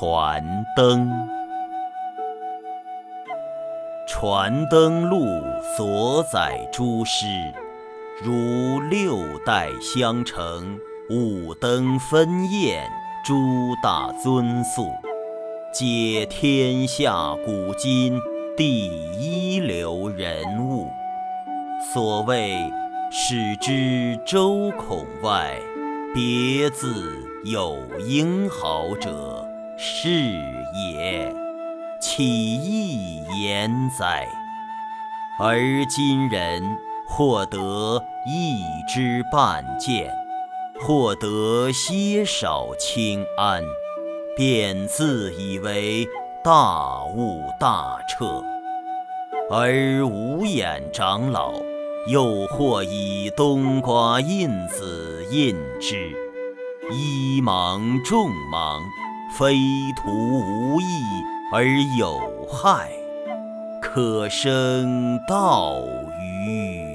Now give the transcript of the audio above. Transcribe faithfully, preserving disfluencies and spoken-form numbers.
传灯。传灯录所载诸诗，如六代相承、五灯分宴诸大尊宿，皆天下古今第一流人物。所谓始知周孔外，别自有英豪者，是也，岂易言哉？而今人或得一知半见，或得些少轻安，便自以为大悟大彻。而无眼长老又或以冬瓜印子印之，一盲众盲，非徒无益而有害，可生道于